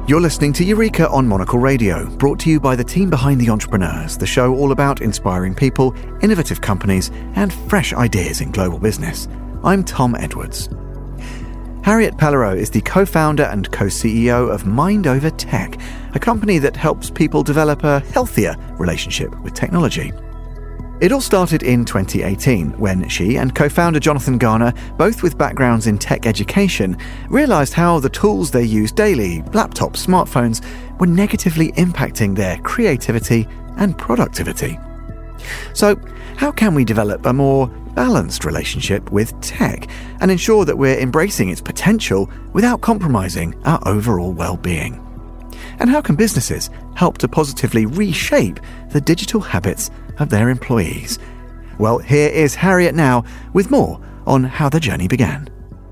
You're listening to Eureka on Monocle Radio, brought to you by the team behind The Entrepreneurs, the show all about inspiring people, innovative companies, and fresh ideas in global business. I'm Tom Edwards. Harriet Pellereau is the co-founder and co-CEO of Mind Over Tech, a company that helps people develop a healthier relationship with technology. It all started in 2018 when she and co-founder Jonathan Garner, both with backgrounds in tech education, realised how the tools they use daily, laptops, smartphones, were negatively impacting their creativity and productivity. So, how can we develop a more balanced relationship with tech and ensure that we're embracing its potential without compromising our overall well-being? And how can businesses help to positively reshape the digital habits of their employees? Well, here is Harriet now with more on how the journey began.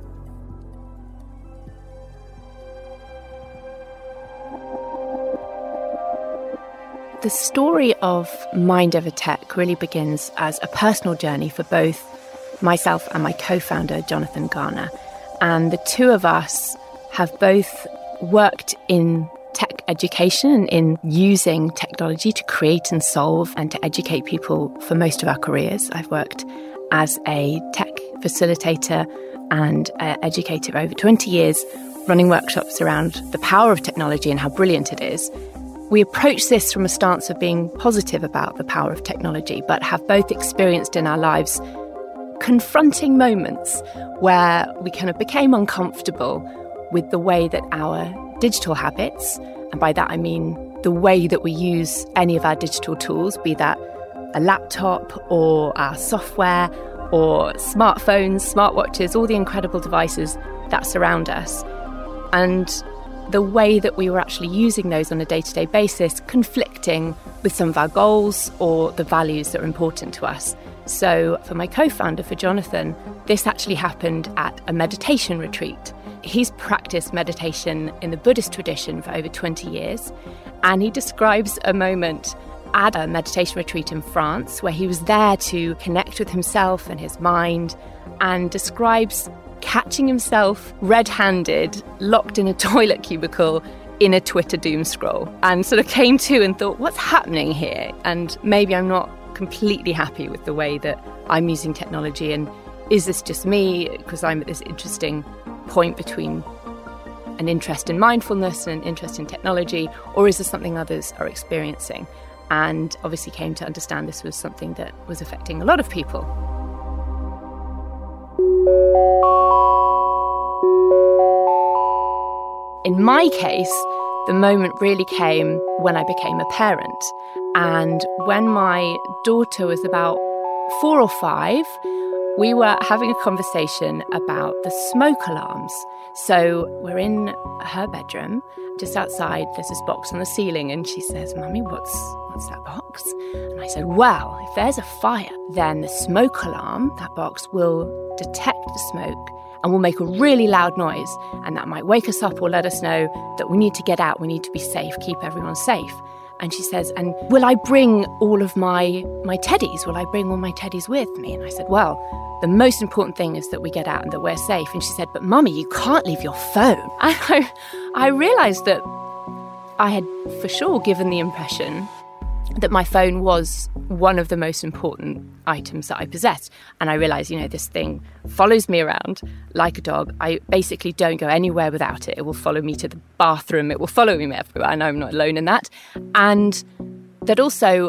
The story of Mind Over Tech really begins as a personal journey for both myself and my co-founder, Jonathan Garner. And the two of us have both worked in tech education and in using technology to create and solve and to educate people for most of our careers. I've worked as a tech facilitator and educator for over 20 years, running workshops around the power of technology and how brilliant it is. We approach this from a stance of being positive about the power of technology, but have both experienced in our lives confronting moments where we kind of became uncomfortable with the way that our digital habits, and by that I mean the way that we use any of our digital tools, be that a laptop or our software or smartphones, smartwatches, all the incredible devices that surround us, and the way that we were actually using those on a day-to-day basis, conflicting with some of our goals or the values that are important to us. So for my co-founder, for Jonathan, this actually happened at a meditation retreat. He's practiced meditation in the Buddhist tradition for over 20 years, and he describes a moment at a meditation retreat in France where he was there to connect with himself and his mind, and describes catching himself red-handed, locked in a toilet cubicle in a Twitter doom scroll, and sort of came to and thought, what's happening here? And maybe I'm not completely happy with the way that I'm using technology, and is this just me? Because I'm at this interesting point between an interest in mindfulness and an interest in technology, or is this something others are experiencing? And obviously came to understand this was something that was affecting a lot of people. In my case, the moment really came when I became a parent. And when my daughter was about 4 or 5, we were having a conversation about the smoke alarms. So we're in her bedroom, just outside, there's this box on the ceiling, and she says, "Mummy, what's that box?" And I said, "Well, if there's a fire, then the smoke alarm, that box, will detect the smoke and will make a really loud noise, and that might wake us up or let us know that we need to get out, we need to be safe, keep everyone safe." And she says, "And will I bring all of my teddies? Will I bring all my teddies with me?" And I said, "Well, the most important thing is that we get out and that we're safe." And she said, "But Mummy, you can't leave your phone." And I realised that I had for sure given the impression that my phone was one of the most important items that I possessed. And I realised, this thing follows me around like a dog. I basically don't go anywhere without it. It will follow me to the bathroom. It will follow me everywhere. I know I'm not alone in that. And that also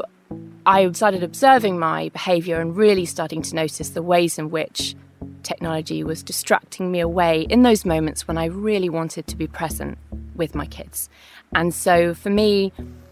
I started observing my behaviour and really starting to notice the ways in which technology was distracting me away in those moments when I really wanted to be present with my kids. And so for me,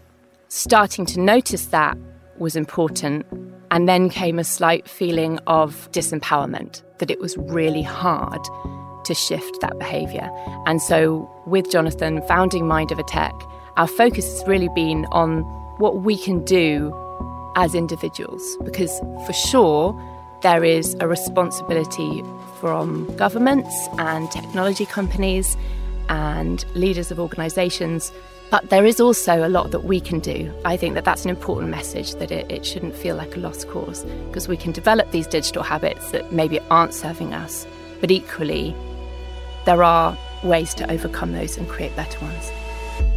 starting to notice that was important, and then came a slight feeling of disempowerment, that it was really hard to shift that behaviour. And so with Jonathan founding Mind Over Tech, our focus has really been on what we can do as individuals, because for sure there is a responsibility from governments and technology companies and leaders of organisations, but there is also a lot that we can do. I think that that's an important message, that it shouldn't feel like a lost cause, because we can develop these digital habits that maybe aren't serving us, but equally there are ways to overcome those and create better ones.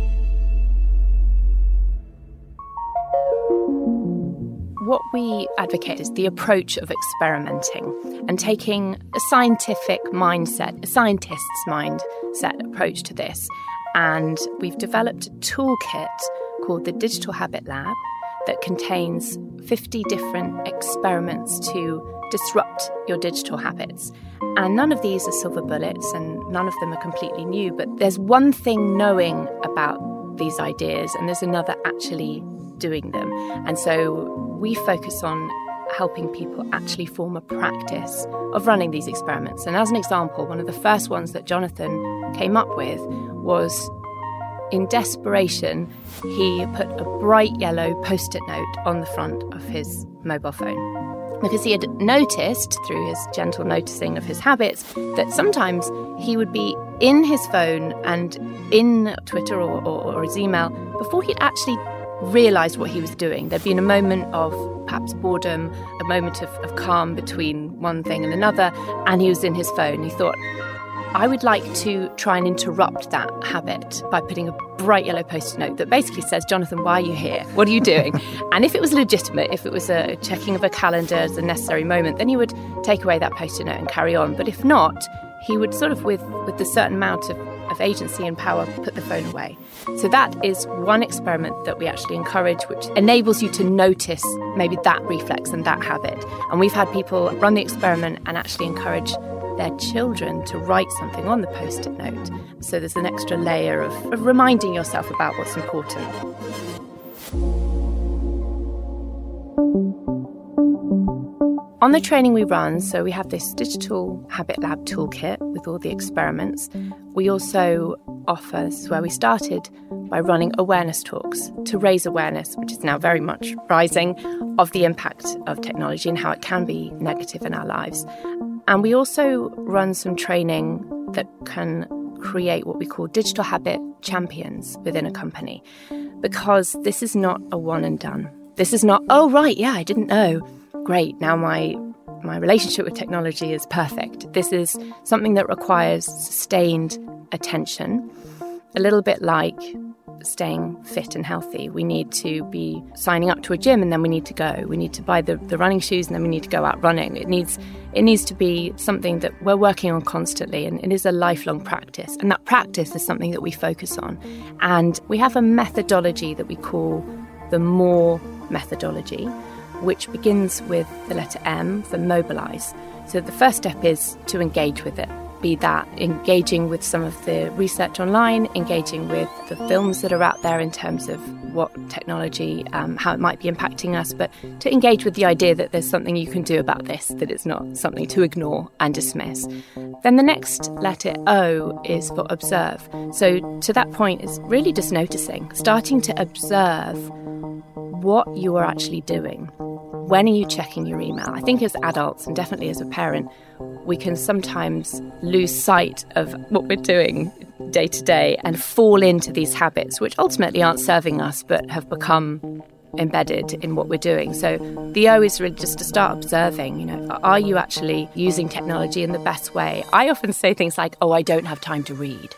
what we advocate is the approach of experimenting and taking a scientific mindset, a scientist's mindset approach to this. And we've developed a toolkit called the Digital Habit Lab that contains 50 different experiments to disrupt your digital habits. And none of these are silver bullets and none of them are completely new, but there's one thing knowing about these ideas and there's another actually doing them. And so we focus on helping people actually form a practice of running these experiments. And as an example, one of the first ones that Jonathan came up with was, in desperation, he put a bright yellow post-it note on the front of his mobile phone. Because he had noticed, through his gentle noticing of his habits, that sometimes he would be in his phone and in Twitter or his email before he'd actually realised what he was doing. There'd been a moment of perhaps boredom, a moment of calm between one thing and another, and he was in his phone. He thought, I would like to try and interrupt that habit by putting a bright yellow post-it note that basically says, Jonathan, why are you here? What are you doing? And if it was legitimate, if it was a checking of a calendar as a necessary moment, then he would take away that post-it note and carry on. But if not, he would sort of, with a certain amount of agency and power, put the phone away. So that is one experiment that we actually encourage, which enables you to notice maybe that reflex and that habit. And we've had people run the experiment and actually encourage their children to write something on the post-it note. So there's an extra layer of reminding yourself about what's important. On the training we run, so we have this Digital Habit Lab toolkit with all the experiments. We also offer, this is where we started, by running awareness talks to raise awareness, which is now very much rising, of the impact of technology and how it can be negative in our lives. And we also run some training that can create what we call digital habit champions within a company, because this is not a one and done. This is not, oh, right, yeah, I didn't know. Great, now my relationship with technology is perfect. This is something that requires sustained attention, a little bit like staying fit and healthy. We need to be signing up to a gym and then we need to go. We need to buy the running shoes and then we need to go out running. It needs to be something that we're working on constantly, and it is a lifelong practice. And that practice is something that we focus on. And we have a methodology that we call the MORE methodology, which begins with the letter M for mobilize. So the first step is to engage with it, be that engaging with some of the research online, engaging with the films that are out there in terms of what technology, how it might be impacting us, but to engage with the idea that there's something you can do about this, that it's not something to ignore and dismiss. Then the next letter O is for observe. So to that point is really just noticing, starting to observe what you are actually doing. When are you checking your email? I think as adults, and definitely as a parent, we can sometimes lose sight of what we're doing day to day and fall into these habits, which ultimately aren't serving us, but have become embedded in what we're doing. So the O is really just to start observing, are you actually using technology in the best way? I often say things like, I don't have time to read.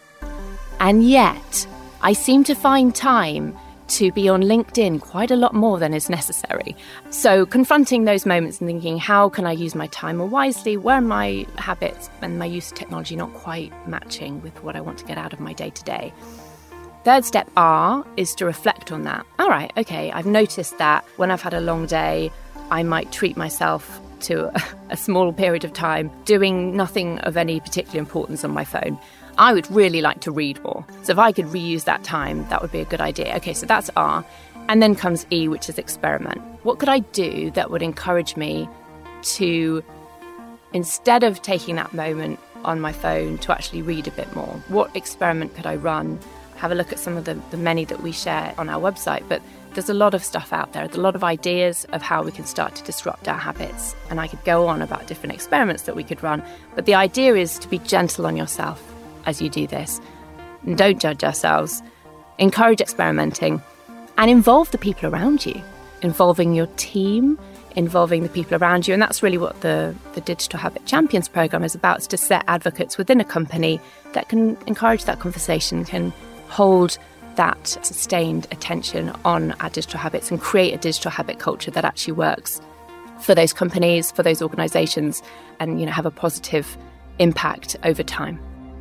And yet, I seem to find time to be on LinkedIn quite a lot more than is necessary. So confronting those moments and thinking, how can I use my time more wisely? Where are my habits and my use of technology not quite matching with what I want to get out of my day-to-day? Third step, R, is to reflect on that. All right, okay, I've noticed that when I've had a long day, I might treat myself to a small period of time doing nothing of any particular importance on my phone. I would really like to read more. So if I could reuse that time, that would be a good idea. Okay, so that's R. And then comes E, which is experiment. What could I do that would encourage me to, instead of taking that moment on my phone, to actually read a bit more? What experiment could I run? Have a look at some of the many that we share on our website. But there's a lot of stuff out there, a lot of ideas of how we can start to disrupt our habits. And I could go on about different experiments that we could run. But the idea is to be gentle on yourself as you do this. And don't judge ourselves. Encourage experimenting and involve the people around you, involving your team, involving the people around you. And that's really what the Digital Habit Champions program is about, is to set advocates within a company that can encourage that conversation, can hold that sustained attention on our digital habits and create a digital habit culture that actually works for those companies, for those organisations, and have a positive impact over time.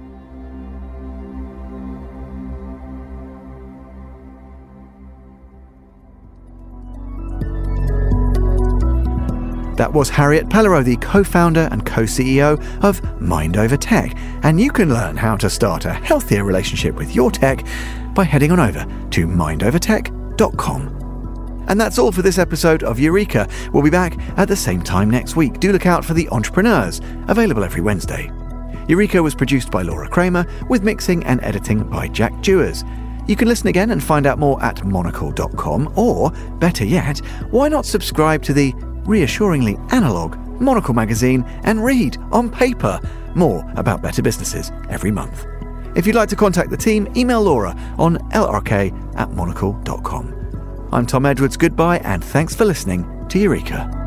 That was Harriet Pellereau, the co-founder and co-CEO of Mind Over Tech. And you can learn how to start a healthier relationship with your tech by heading on over to mindovertech.com. And that's all for this episode of Eureka. We'll be back at the same time next week. Do look out for The Entrepreneurs, available every Wednesday. Eureka was produced by Laura Kramer, with mixing and editing by Jack Dewars. You can listen again and find out more at monocle.com, or, better yet, why not subscribe to the reassuringly analog Monocle magazine and read on paper more about better businesses every month. If you'd like to contact the team, email Laura on lrk@monocle.com. I'm Tom Edwards. Goodbye, and thanks for listening to Eureka.